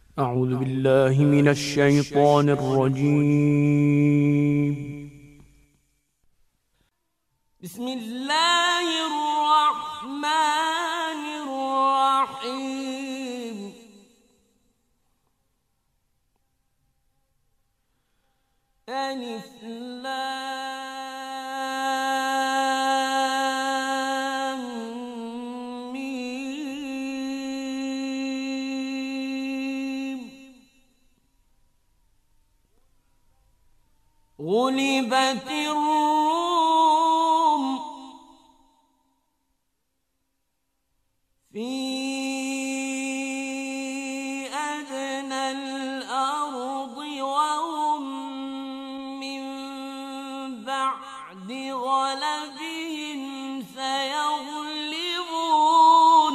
أعوذ بالله من الشيطان الرجيم. بسم الله الرحمن الرحيم. ألف لام ميم. غلبت الروم في أدنى الأرض وهم من بعد غلبهم سيغلبون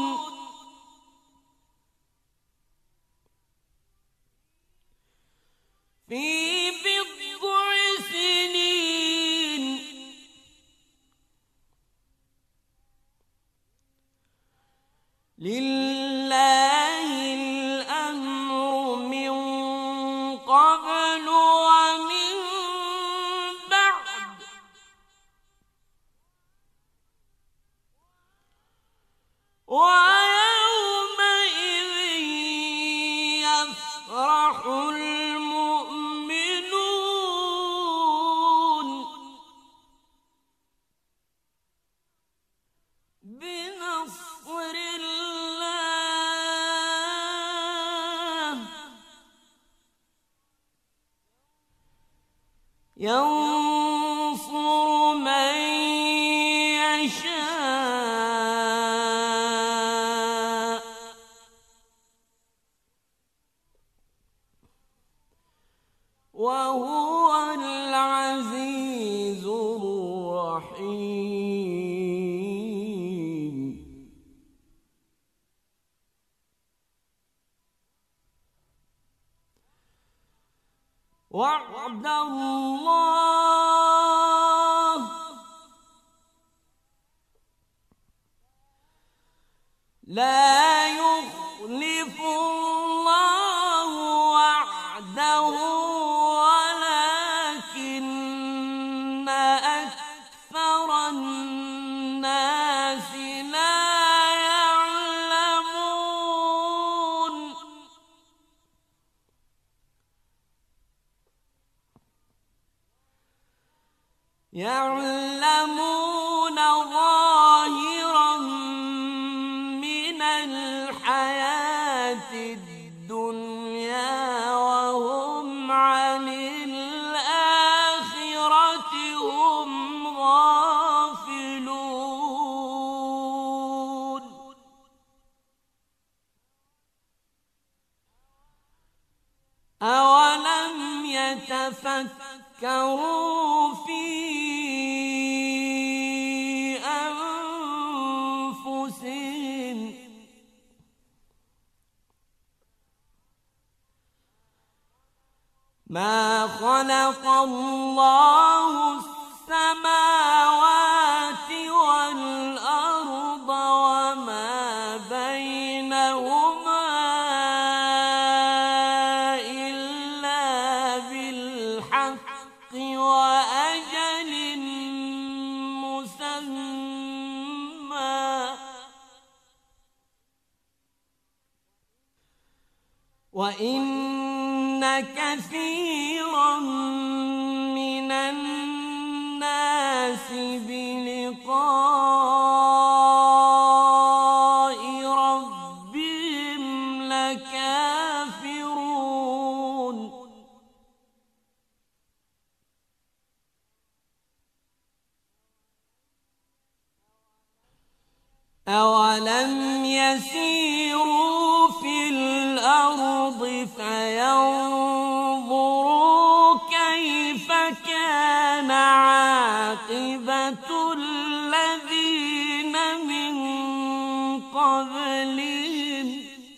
في بضع سنين لله الأمر من قبل ومن بعد ويومئذ يفرح المؤمنون بنصر الله ينصر من يشاء وهو العزيز الرحيم. وعد الله لا يخلف الله وعده ولكن أكثر الناس لا يعلمون. يعلمون ظاهرا من الحياة الدنيا وهم عن الآخرة هم غافلون. أولم يتفكروا في أنفسهم ما خلق الله السماوات والأرض وما بينهما إلا بالحق وأجل مسمى وإن كثيرا من الناس بلقاء ربهم لكافرون. أولم يسيروا في الأرض فينظروا كيف كان عاقبة الذين من قبلهم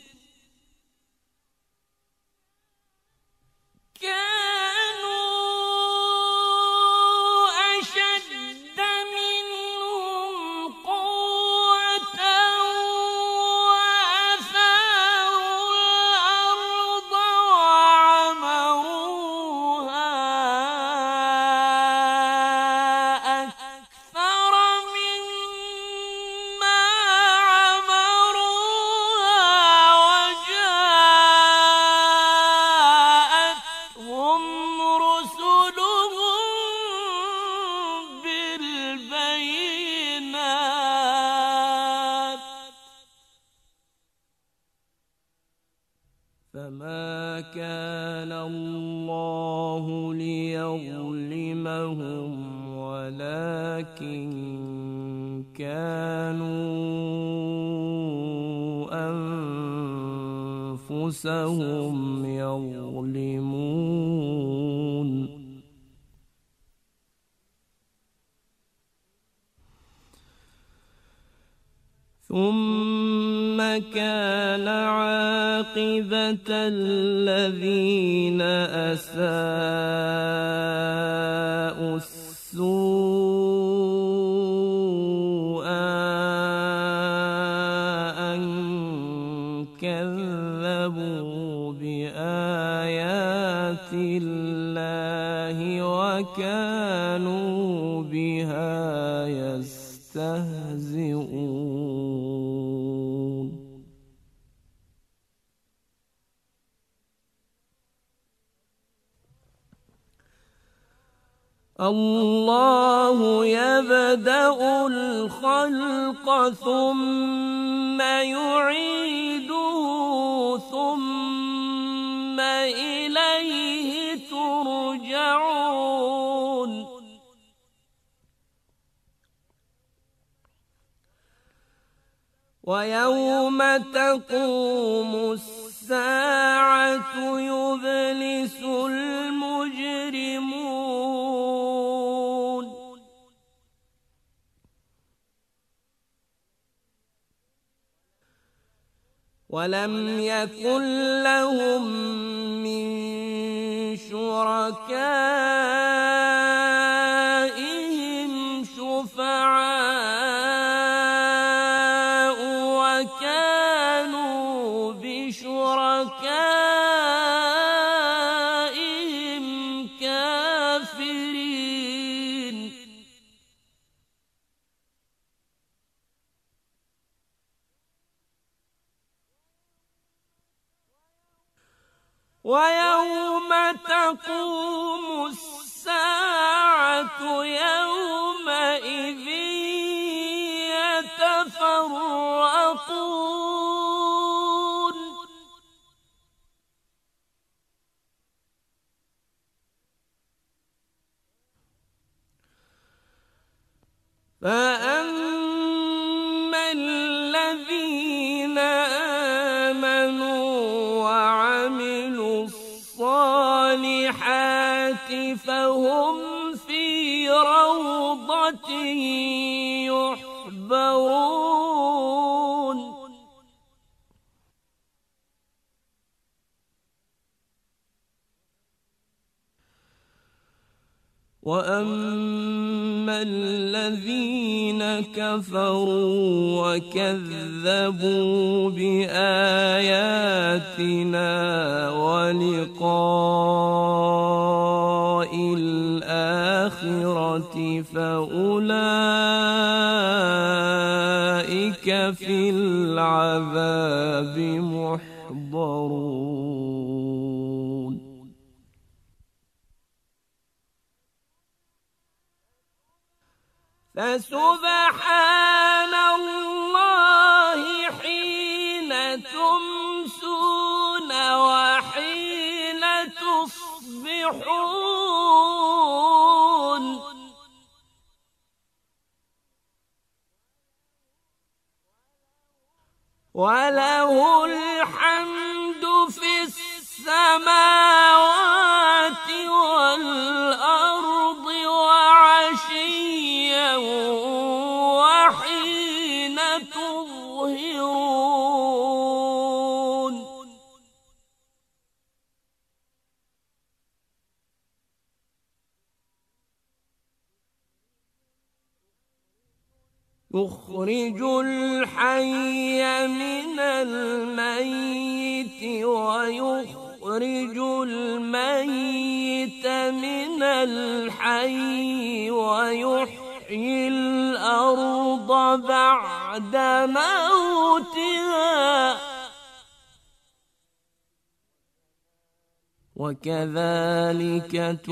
كانوا أشد منهم قوة وأثاروا الأرض فما كان الله ليظلمهم ولكن كانوا أنفسهم يظلمون ثم كان عاقبة الذين أساءوا السوء أن كذبوا بآيات الله وكانوا بها يستهزئون. الله يبدأ الخلق ثم يعيده ثم إليه ترجعون. ويوم تقوم الساعة يبلس المجرمون ولم يكن لهم من شركائهم شفعاء وكانوا بشركائهم كافرين. ويوم تقوم الساعة يومئذ يتفرقون فأما الذين آمنوا وعملوا الصالحات فهم في روضة يحبرون وأما الذين كفروا وكذبوا بآياتنا ولقاء الآخرة فأولئك في العذاب محضرون. فسبحان الله حين تمسون وحين تصبحون وله الحمد في السماوات والأرض وعشيا وحين تظهرون يخرج الحي من الميت ويخرج الميت من الحي ويحيي الأرض بعد موتها وكذلك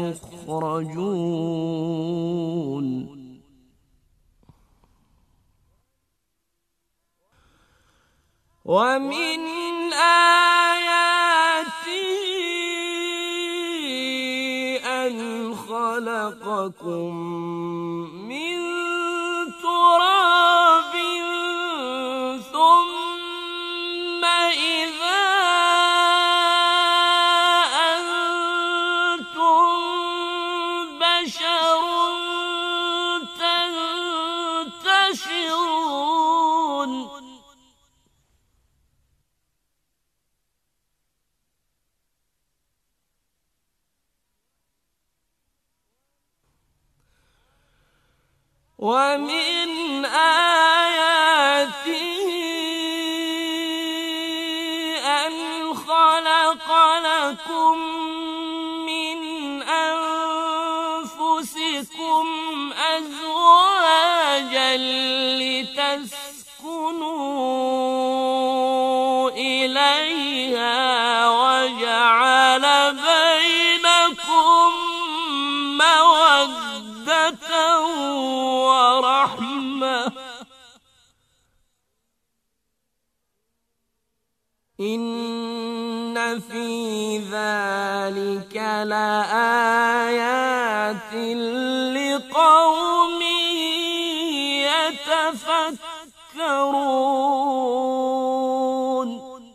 تخرجون. ومن آياته خلقكم من تراب ثم إذا أنتم بشر تنتشرون ومن آياته أن خلق لكم من أنفسكم أزواجا لتسكنوا إليها وجعل بينكم مودة ورحمة إن في ذلك لآيات لقوم يتفكرون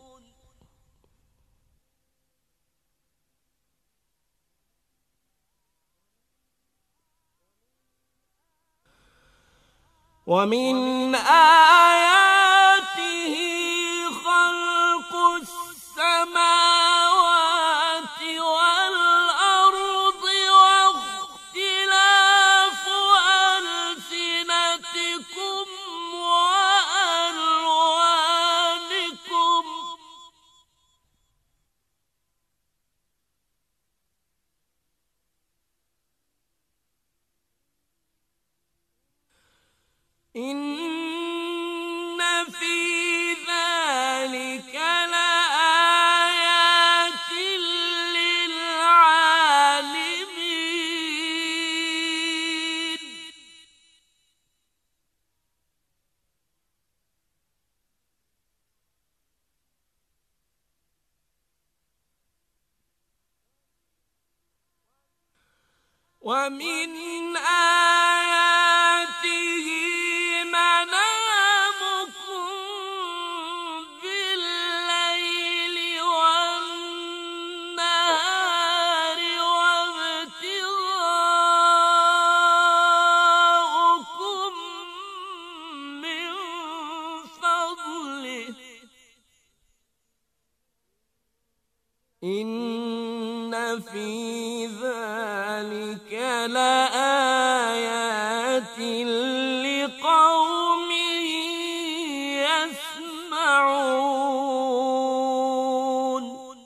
ومن آياته خلق السماوات والأرض واختلاف ألسنتكم وألوانكم إن في ذلك لآيات للعالمين ومن آياته منامكم بالليل والنهار وابتغاؤكم من فضله إن في ذلك لآيات لقوم يسمعون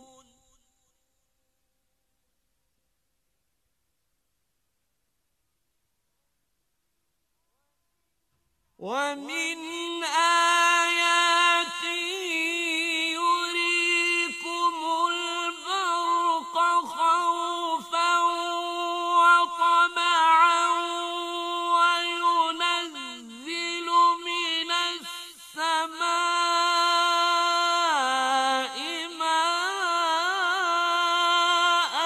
ومن آياته يريكم البرق خوفا وطمعا وينزل من السماء ماء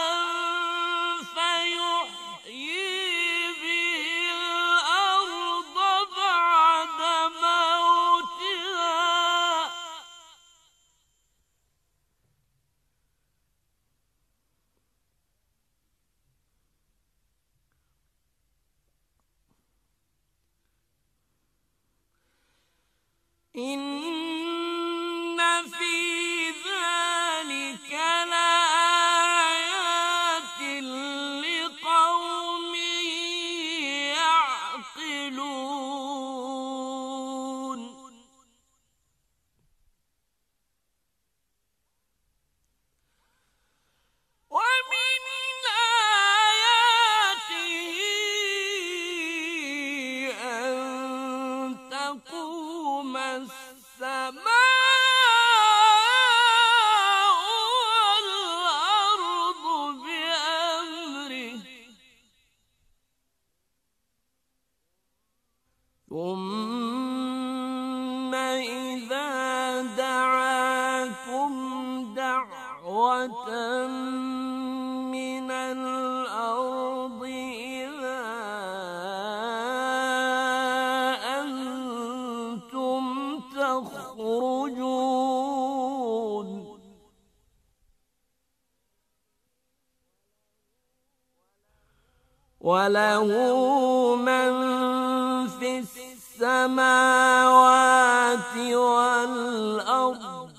فيحيي به الأرض بعد موتها إن في ذلك لآيات لقوم يعقلون ومن آياته أن تقوم السماء والأرض بأمره ثم إذا دعاكم دعوة من الأرض إذا وله من في السماوات والأرض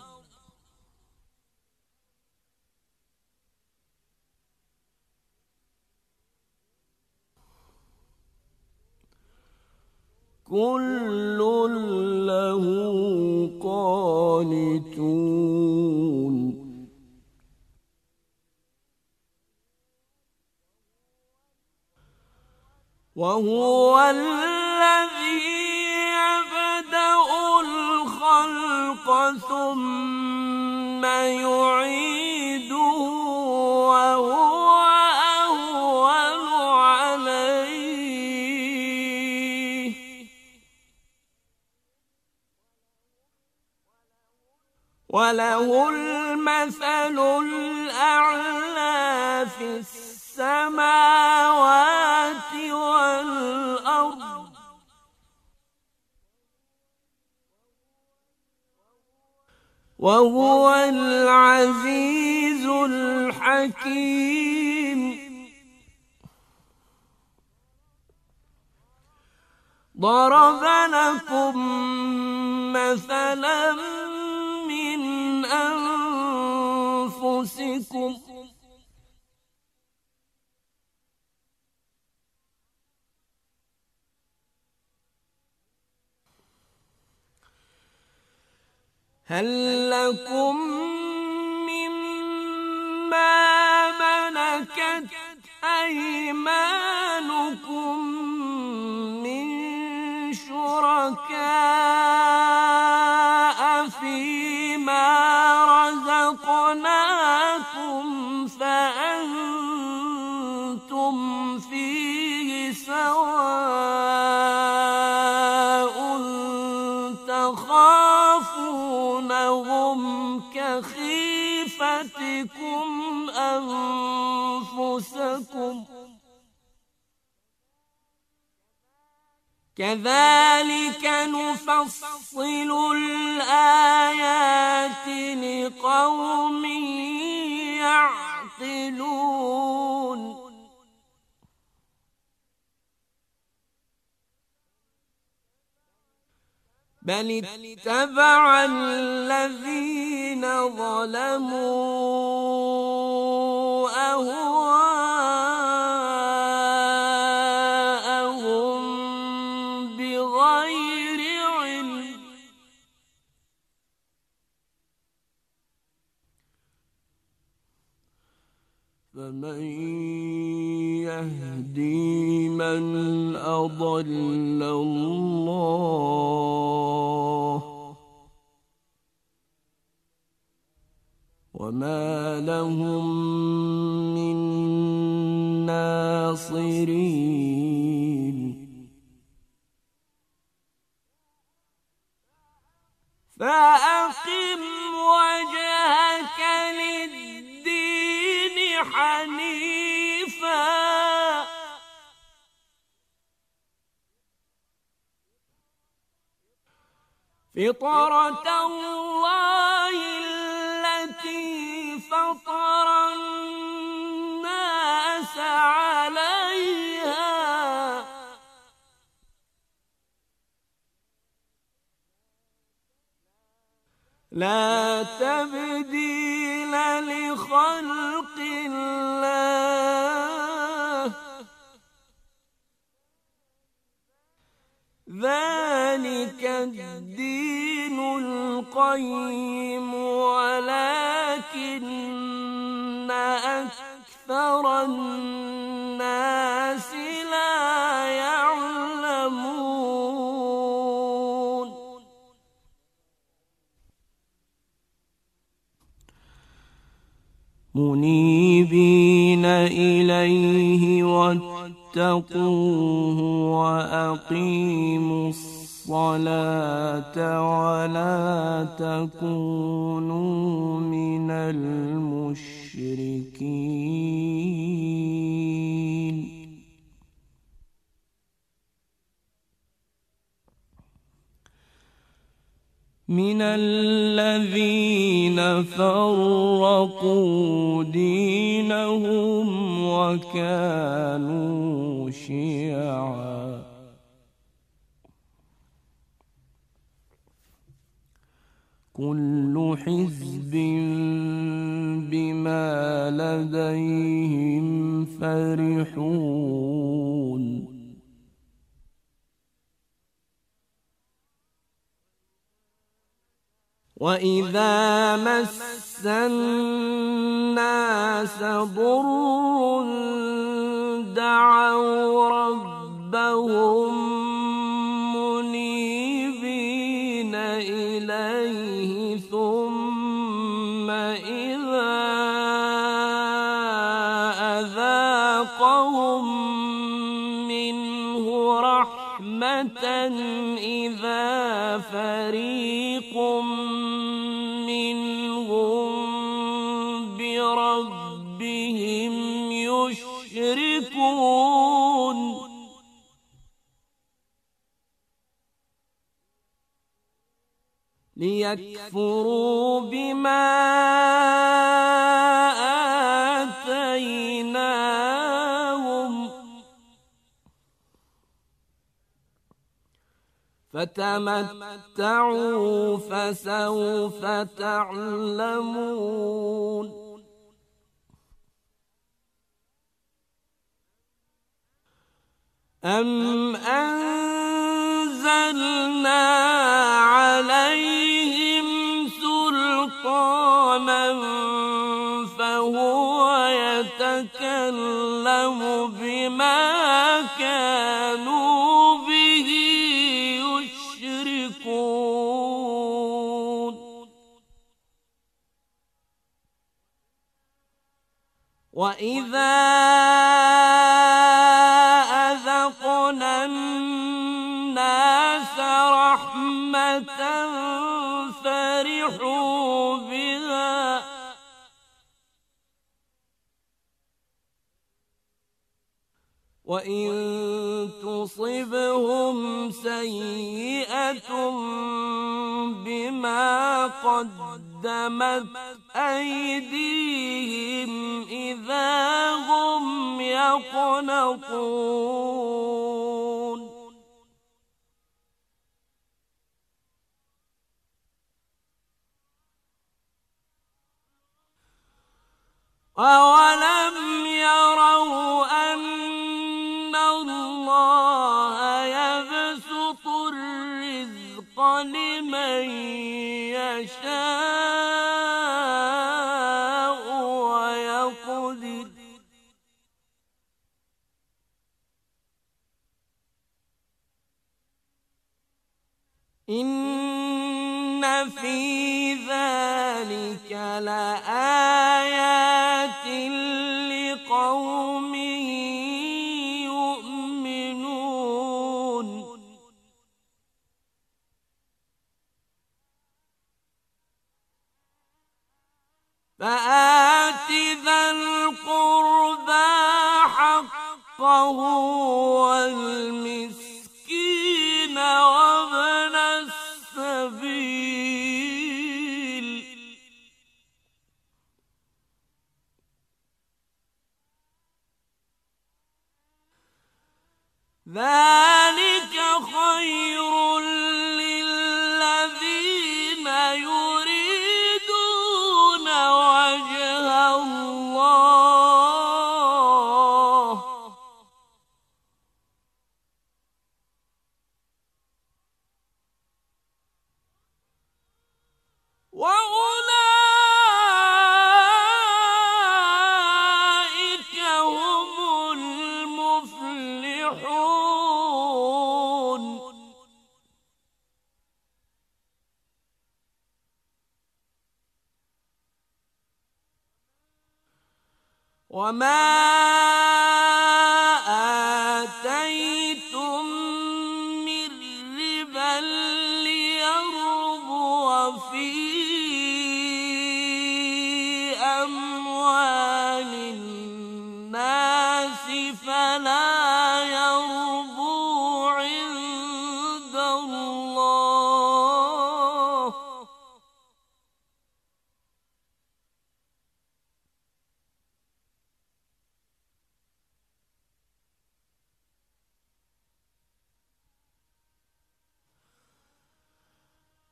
كل له قانتون وهو الذي يبدأ الخلق ثم يعيده وهو أهون عليه وله المثل الأعلى في السماوات والأرض وهو العزيز الحكيم ضرب لكم مثلا من أنفسكم هل لكم مما ملكت أيمانكم من شركاء فيما رزقناكم فأنتم فيه سواء تخافونهم كخيفتكم أنفسكم كذلك نفصل الآيات لقوم يعقلون بل اتبع الذين ظلموا أهواءهم بغير علم فمن يهدي من أضل الله وما لهم من ناصرين فأقم وجهك للدين حنيفا فطرة الله التي فطر الناس عليها لا تبديل لخلق الله ذلك الدين القيم ولكن أكثر الناس لا يعلمون منيبين إليه واتقوه وأقيموا الصلاة ولا تكونوا من المشركين من الذين فرقوا دينهم وكانوا شيعا كل حزب بما لديهم فرحون وإذا مس الناس ضر دعوا ربهم منيبين إليه ثم إذا أذاقهم منه رحمة إذا فريق بربهم يشركون ليكفروا بما آتيناهم فتمتعوا فسوف تعلمون أم أنزلنا عليهم سلطانا فهو يتكلم بما كانوا به يشركون وإذا أذقنا الناس رحمة فرحوا بها وإن تصبهم سيئة بما قدمت أيديهم إذا هم يقنطون أولم يروا أن الله يبسط الرزق لمن يشاء ويقدر إن في ذلك لآيات لقوم يؤمنون فآت ذا القربى حقه والمسكين وابن السبيل ذلك خير للذين يريدون وجه الله وأولئك هم المفلحون وما آتيتم من ربا ليربو في أموال الناس فلا يربو عند الله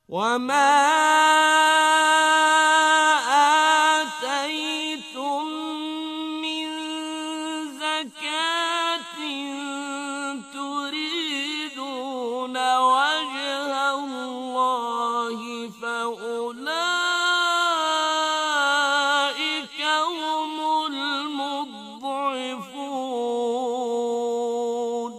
وما آتيتم من زكاة تريدون وجه الله فأولئك هم المضعفون.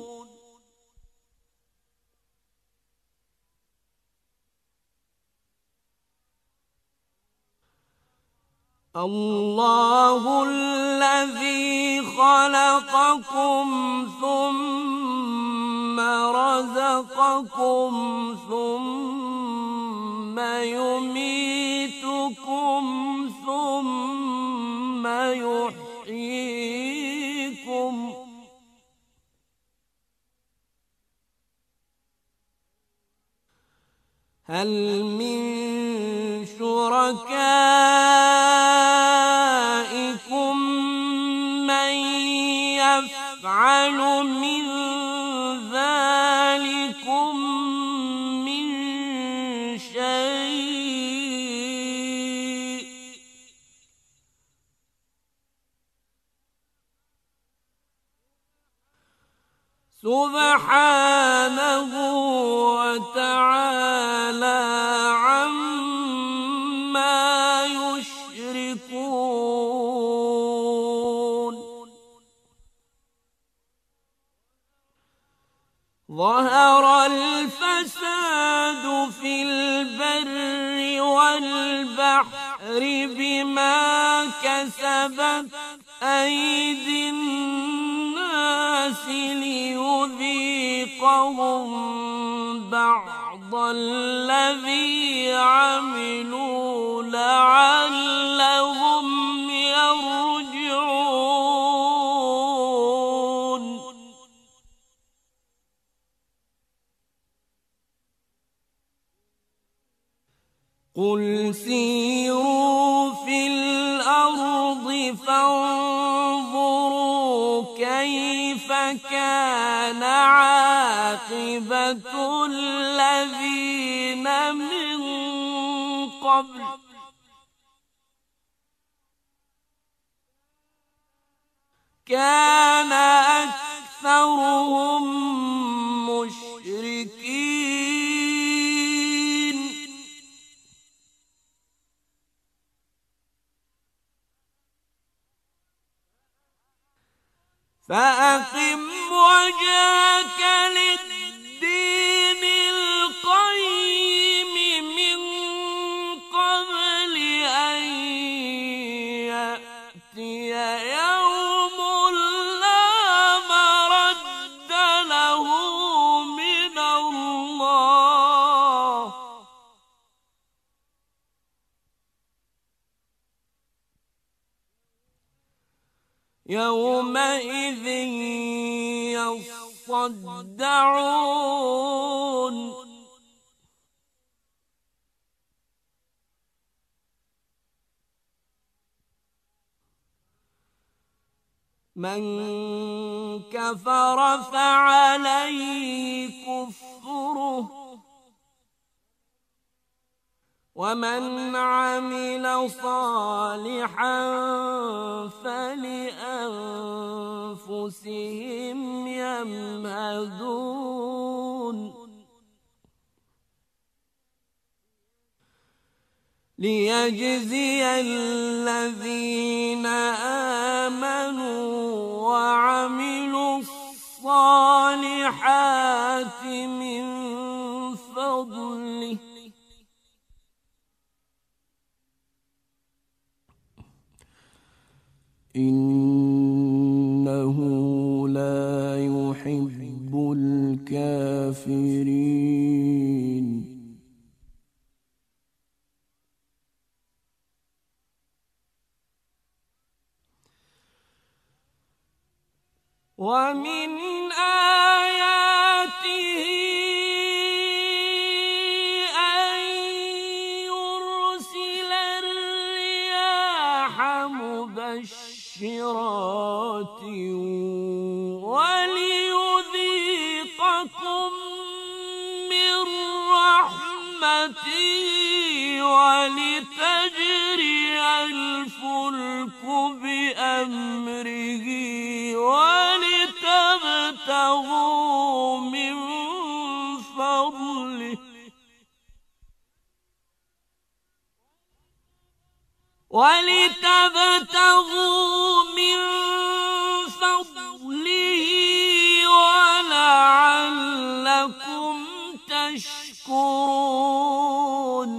الله الذي خلقكم ثم رزقكم ثم يميتكم ثم يحييكم هل من شركائكم من يفعل من ذلكم من شيء سبحانه وتعالى عما يشركون. ظهر الفساد في البر والبحر بما كسبت أيدي الناس ليذيقهم بعض الذي عملوا لعلهم يرجعون. قل سيروا في الأرض فانظروا كيف كان عاقبة الذين من قبل كان أكثرهم مشركين فأقم وجهك للدين القيم من قبل أن يأتي يوم لا مرد له من الله يومئذ يصدعون من كفر فعليه كفره ومن عمل صالحا فلأنفسهم يمهدون ليجزي الذين آمنوا وعملوا الصالحات من فضله إنه لا يحب الكافرين. ومن آياته أن يرسل الرياح مبشرات وليذيقكم من رحمته ولتجري الفلك بأمره ولتبتغوا من فضله ولعلكم تشكرون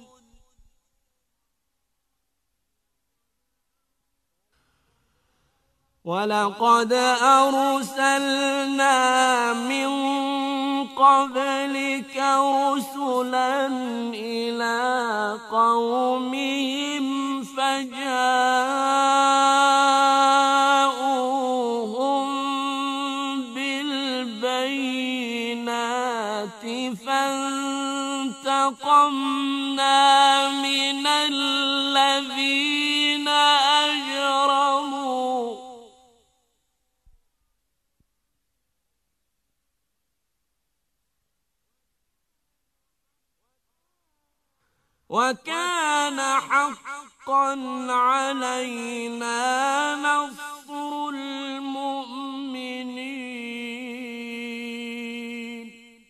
ولقد أرسلنا من قبلك رسلا إلى قومهم فجاءوهم بالبينات فانتقمنا من الذين أجرموا وكان حقا علينا نصر المؤمنين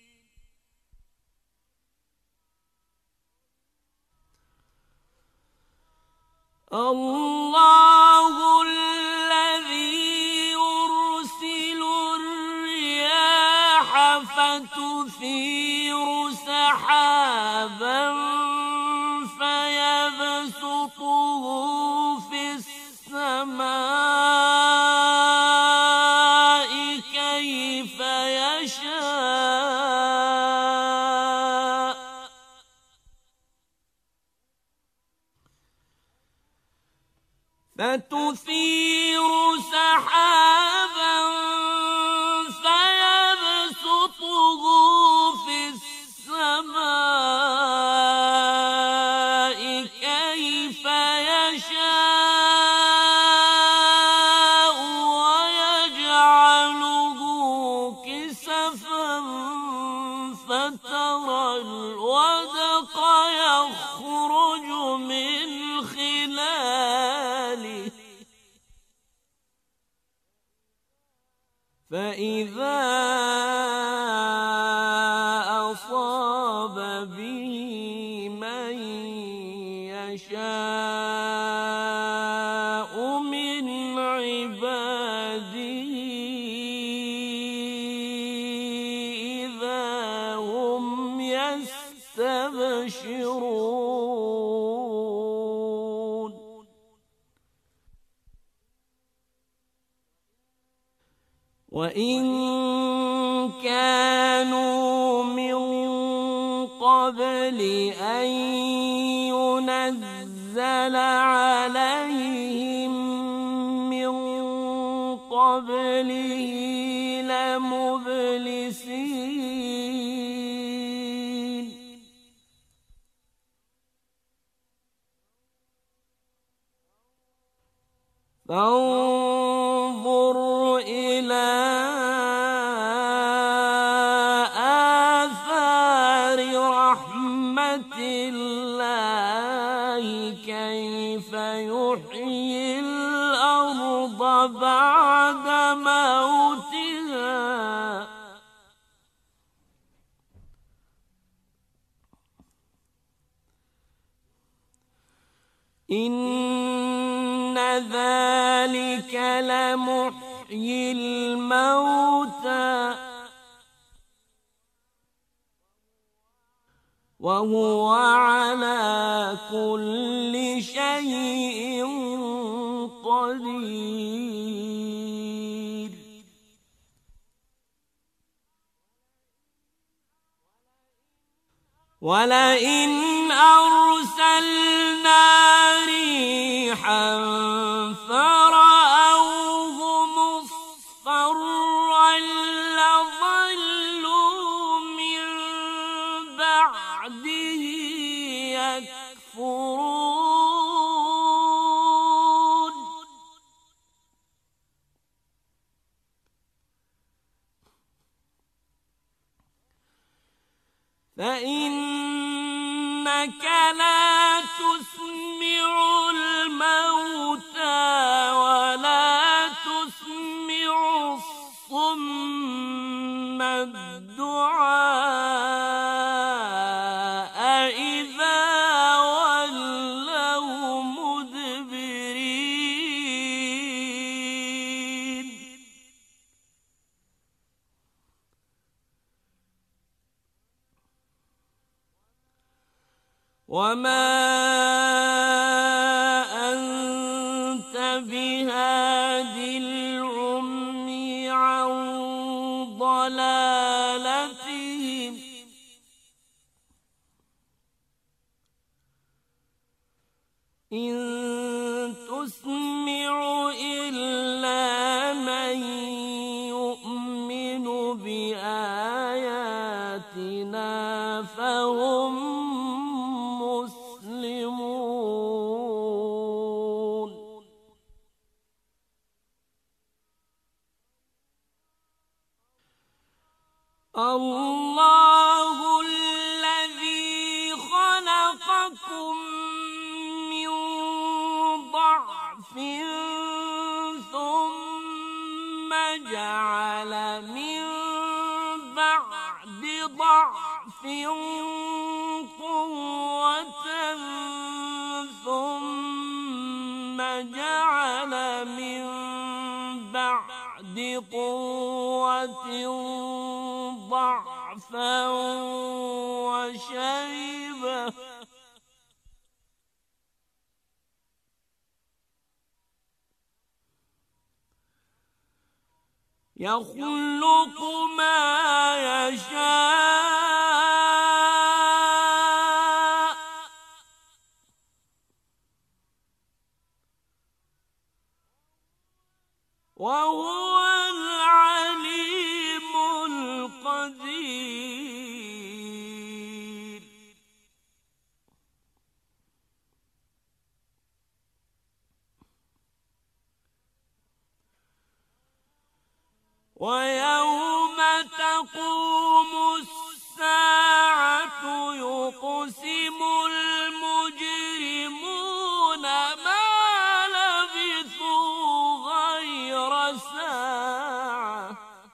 الله الذي يرسل الرياح فتثير سحابا فيبسطه في السماء كيف يشاء فتثير سحابا فيبسطه في السماء كيف يشاء ويجعله كسفا فترى الودق يخرج من خلاله فإذا أصاب به من يشاء من عباده إذا هم يستبشرون وإن كانوا من قبل أن ينزل عليهم من قبله لمبلسين فانظر إلى آثار رحمة الله كيف يحيي الأرض بعد موتها إن ذلك لمحيي الموتى وهو على كل شيء قدير ولئن أرسلنا ريحا فرأوه مصفرا لظلوا من بعده يكفرون فإنك لا تسمع الموتى ولا تسمع الصم الدعاء إذا ولوا مدبرين وما أنت بهاد العمي عن ضلالتهم إن تسمع إلا من يؤمن بآياتنا فهم مسلمون الله الذي خلقكم من ضعف ثم جعل من بعد ضعف قوة ثم جعل من بعد قوة ضعفا وشيبة يخلق ما يشاء وهو العليم القدير ويوم تقوم الساعة يقسم المجرمون ما لبثوا غير ساعة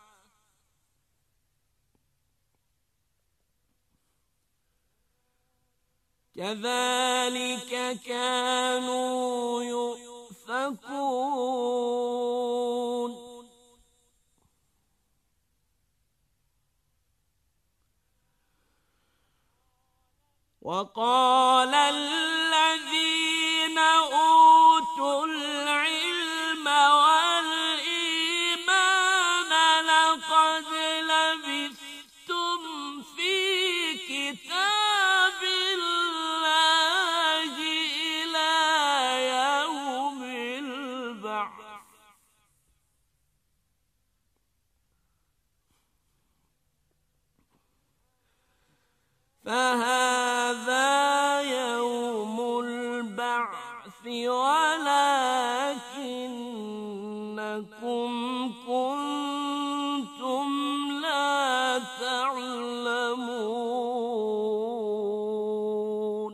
كذلك كانوا يؤفكون وقال الذين أوتوا العلم والإيمان لقد لبثتم في كتاب الله إلى يوم البعث فهذا يوم البعث ولكنكم كنتم لا تعلمون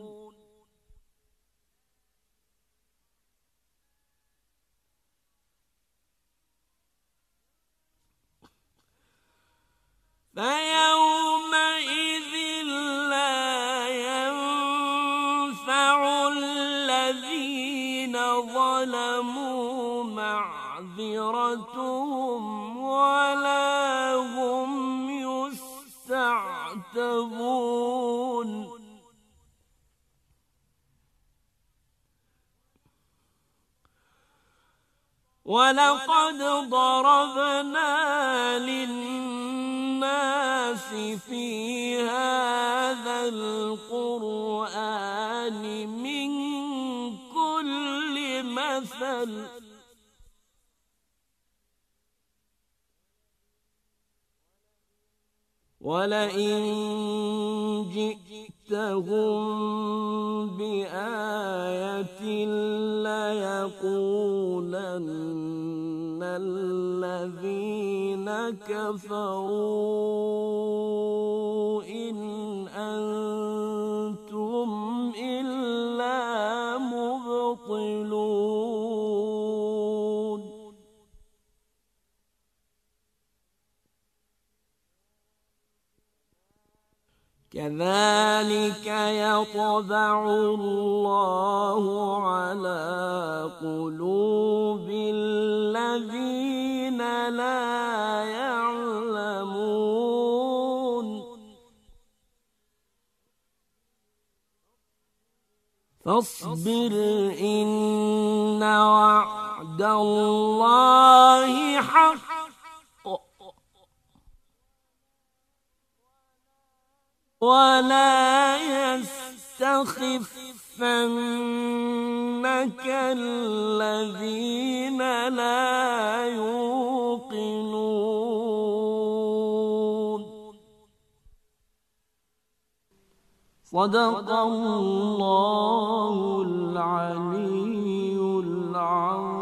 فيومئذ لا ينفع الذين ظلموا معذرتهم ولا هم يستعتبون ولقد ضربنا للناس في هذا القرآن من كل مثل ولئن جئتهم بآية ليقولن الذين كفروا إن أنتم إلا كذلك يطبع الله على قلوب الذين لا يعلمون فاصبر إن وعد الله حق ولا يستخفنك الذين لا يوقنون صدق الله العلي العظيم.